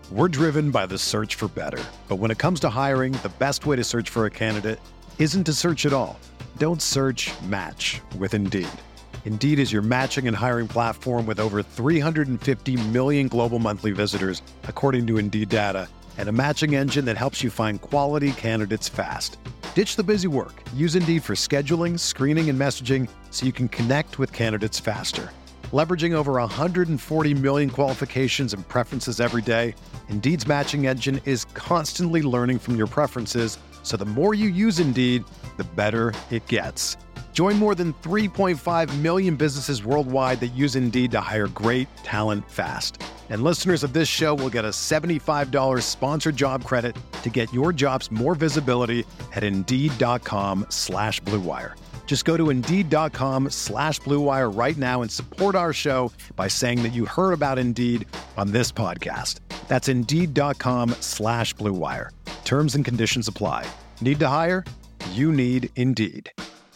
We're driven by the search for better. But when it comes to hiring, the best way to search for a candidate isn't to search at all. Don't search, match with Indeed. Indeed is your matching and hiring platform with over 350 million global monthly visitors, according to Indeed data, and a matching engine that helps you find quality candidates fast. Ditch the busy work. Use Indeed for scheduling, screening, and messaging so you can connect with candidates faster. Leveraging over 140 million qualifications and preferences every day, Indeed's matching engine is constantly learning from your preferences, so the more you use Indeed, the better it gets. Join more than 3.5 million businesses worldwide that use Indeed to hire great talent fast. And listeners of this show will get a $75 sponsored job credit to get your jobs more visibility at Indeed.com/Blue Wire. Just go to Indeed.com/Blue Wire right now and support our show by saying that you heard about Indeed on this podcast. That's Indeed.com/Blue Wire. Terms and conditions apply. Need to hire? You need Indeed.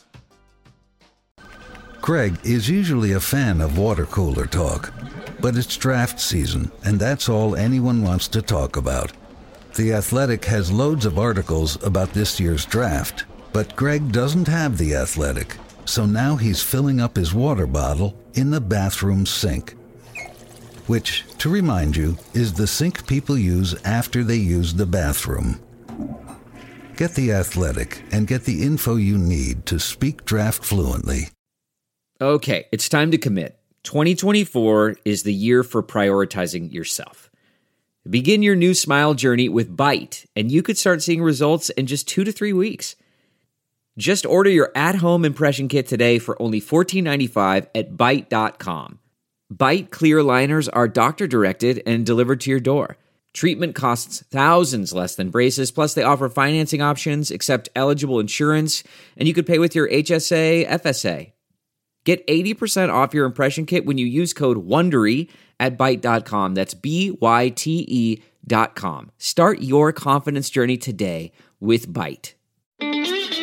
Craig is usually a fan of water cooler talk, but it's draft season, and that's all anyone wants to talk about. The Athletic has loads of articles about this year's draft, but Greg doesn't have The Athletic, so now he's filling up his water bottle in the bathroom sink. Which, to remind you, is the sink people use after they use the bathroom. Get The Athletic and get the info you need to speak draft fluently. Okay, it's time to commit. 2024 is the year for prioritizing yourself. Begin your new smile journey with Byte, and you could start seeing results in just 2 to 3 weeks. Just order your at-home impression kit today for only $14.95 at Byte.com. Byte clear liners are doctor-directed and delivered to your door. Treatment costs thousands less than braces, plus they offer financing options, accept eligible insurance, and you could pay with your HSA, FSA. Get 80% off your impression kit when you use code WONDERY at Byte.com. That's BYTE.com. Start your confidence journey today with Byte. 1,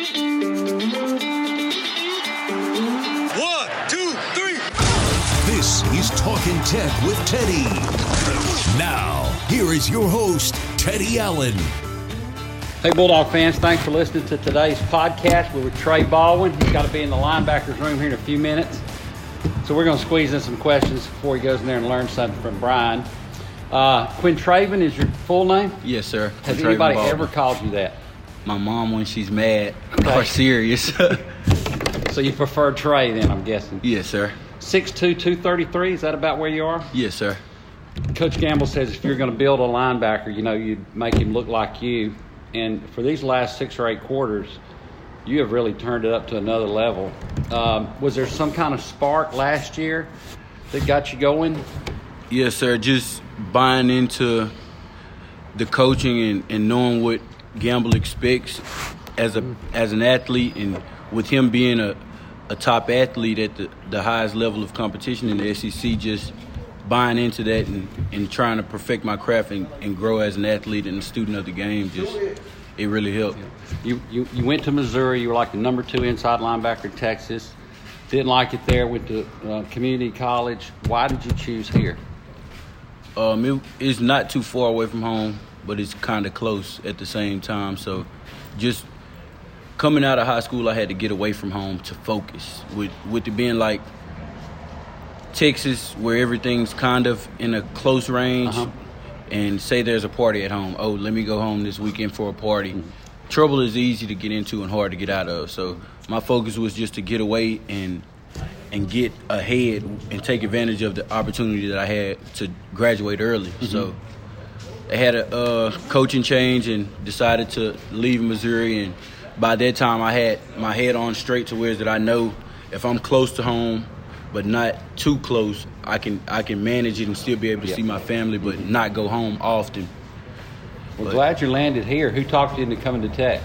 2, 3. This is Talkin' Tech with Teddy. Now, here is your host, Teddy Allen. Hey, Bulldog fans, thanks for listening to today's podcast. We're with Trey Baldwin. He's got to be in the linebackers room here in a few minutes. So we're going to squeeze in some questions before he goes in there and learns something from Brian. Quintraven is your full name? Yes, sir. Has Quintraven anybody Baldwin. ever called you that? My mom when she's mad Okay. or serious. So you prefer Trey then, I'm guessing? Yes, sir. 6'2", 233, is that about where you are? Yes, sir. Coach Gamble says if you're going to build a linebacker, you'd make him look like you. And for these last 6 or 8 quarters, you have really turned it up to another level. Was there some kind of spark last year that got you going? Yes, sir. Just buying into the coaching and knowing what Gamble expects as an athlete, and with him being a top athlete at the highest level of competition in the SEC, just buying into that and trying to perfect my craft and grow as an athlete and a student of the game, it really helped. You went to Missouri. You were like the number 2 inside linebacker in Texas. Didn't like it there. Went to community college. Why did you choose here? It's not too far away from home, but it's kind of close at the same time. So just coming out of high school, I had to get away from home to focus. With it being like Texas, where everything's kind of in a close range, and say there's a party at home. Oh, let me go home this weekend for a party. Mm-hmm. Trouble is easy to get into and hard to get out of. So my focus was just to get away and get ahead and take advantage of the opportunity that I had to graduate early. Mm-hmm. So I had a coaching change and decided to leave Missouri. And by that time, I had my head on straight to where that I know if I'm close to home, but not too close, I can manage it and still be able to see my family, but not go home often. Well, glad you landed here. Who talked you into coming to Tech?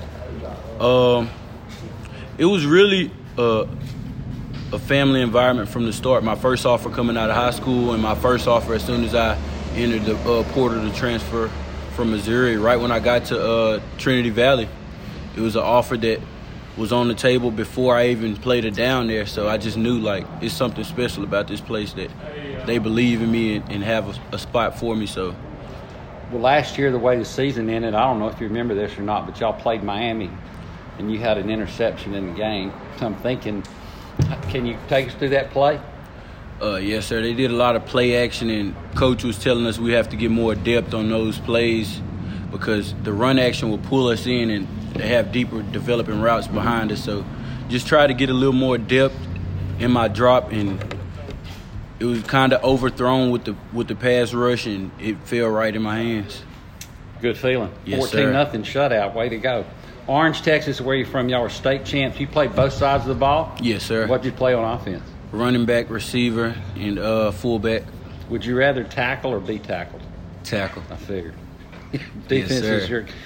It was really a family environment from the start. My first offer coming out of high school and my first offer as soon as I entered the portal to transfer from Missouri, right when I got to Trinity Valley. It was an offer that was on the table before I even played it down there. So I just knew, like, it's something special about this place that they believe in me and have a spot for me. So last year, the way the season ended, I don't know if you remember this or not, but y'all played Miami, and you had an interception in the game. So I'm thinking, can you take us through that play? Yes, sir. They did a lot of play action, and Coach was telling us we have to get more depth on those plays because the run action will pull us in and they have deeper developing routes behind us. So just try to get a little more depth in my drop, and it was kind of overthrown with the pass rush, and it fell right in my hands. Good feeling. Yes, 14-0 shutout. Way to go. Orange, Texas, where you from? Y'all were state champs. You played both sides of the ball? Yes, sir. What did you play on offense? Running back, receiver, and fullback. Would you rather tackle or be tackled? Tackle. I figured. Defense Yes, is your.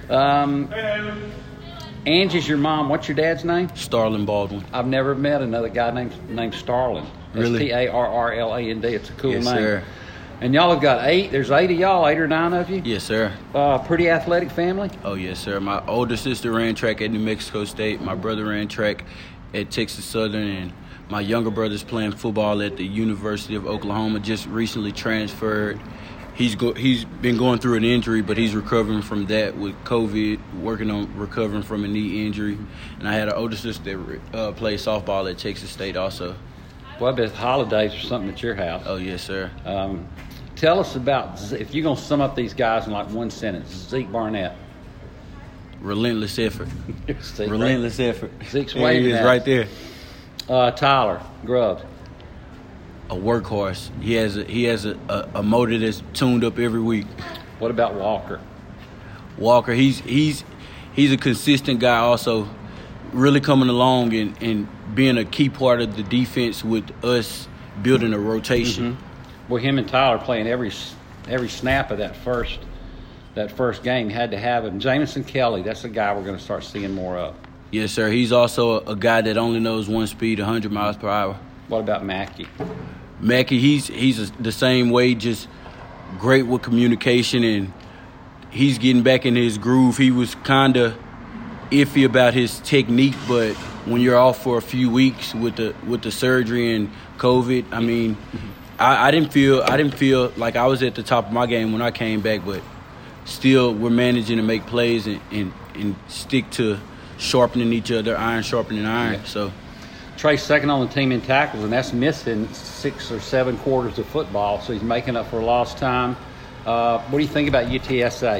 Angie's your mom. What's your dad's name? Starlin Baldwin. I've never met another guy named Starlin. Really? Starrland. It's a cool Yes, name. sir. And y'all have got 8. There's 8 of y'all, 8 or 9 of you. Yes, sir. Pretty athletic family. Oh, yes, sir. My older sister ran track at New Mexico State. My brother ran track at Texas Southern, and my younger brother's playing football at the University of Oklahoma. Just recently transferred. He's been going through an injury, but he's recovering from that with COVID, working on recovering from a knee injury. And I had an older sister that played softball at Texas State also. Well, I bet holidays or something at your house. Oh, yes, sir. Tell us about, if you're going to sum up these guys in like one sentence, Zeke Barnett. Relentless effort. Zeke, Relentless effort. Zeke's There waving he is at right us. there. Tyler Grubbs. A workhorse. He has a motor that's tuned up every week. What about Walker? Walker, he's a consistent guy also, really coming along and being a key part of the defense with us building a rotation. Mm-hmm. Well, him and Tyler playing every snap of that first game had to have him. Jamison Kelly, that's a guy we're going to start seeing more of. Yes, sir. He's also a guy that only knows one speed, 100 miles per hour. What about Mackey? Mackey, he's the same way, just great with communication, and he's getting back in his groove. He was kind of iffy about his technique, but when you're off for a few weeks with the surgery and COVID, I mean, I didn't feel like I was at the top of my game when I came back, but still we're managing to make plays and stick to sharpening each other, iron sharpening iron. Yeah. So Trey's second on the team in tackles, and that's missing 6 or 7 quarters of football, so he's making up for lost time. What do you think about UTSA?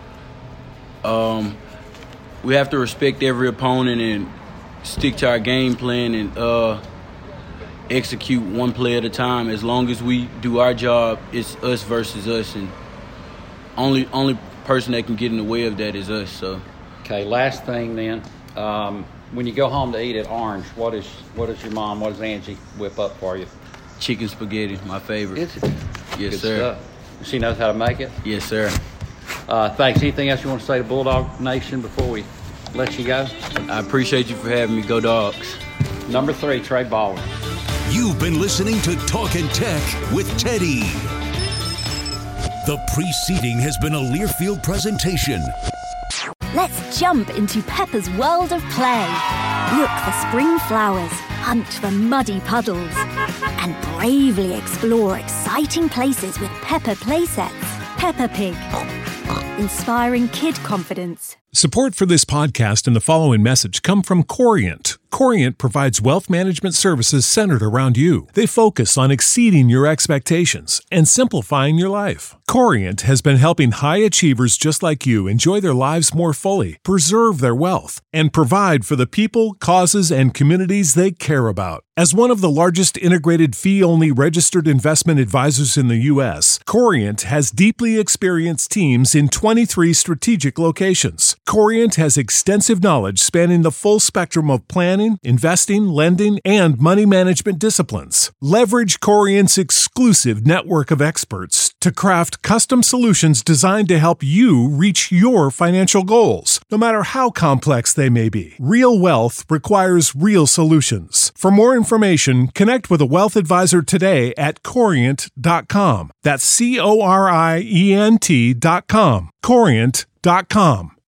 We have to respect every opponent and stick to our game plan and execute one play at a time. As long as we do our job, it's us versus us, and only person that can get in the way of that is us. So, okay, last thing then. When you go home to eat at Orange, what does your mom, what does Angie whip up for you? chicken spaghetti, my favorite. Is it? Yes, Good sir. stuff. She knows how to make it. Yes, sir. Thanks. Anything else you want to say to Bulldog Nation before we let you go? I appreciate you for having me. Go Dogs. Number 3, Trey Baldwin. You've been listening to Talkin' Tech with Teddy. The preceding has been a Learfield presentation. Let's jump into Peppa's world of play. Look for spring flowers, hunt for muddy puddles, and bravely explore exciting places with Peppa playsets. Peppa Pig. Inspiring kid confidence. Support for this podcast and the following message come from Corient. Corient provides wealth management services centered around you. They focus on exceeding your expectations and simplifying your life. Corient has been helping high achievers just like you enjoy their lives more fully, preserve their wealth, and provide for the people, causes, and communities they care about. As one of the largest integrated fee-only registered investment advisors in the U.S., Corient has deeply experienced teams in 23 strategic locations. Corient has extensive knowledge spanning the full spectrum of planning, investing, lending, and money management disciplines. Leverage Corient's exclusive network of experts to craft custom solutions designed to help you reach your financial goals, no matter how complex they may be. Real wealth requires real solutions. For more information, connect with a wealth advisor today at Corient.com. That's Corient.com. Corient.com.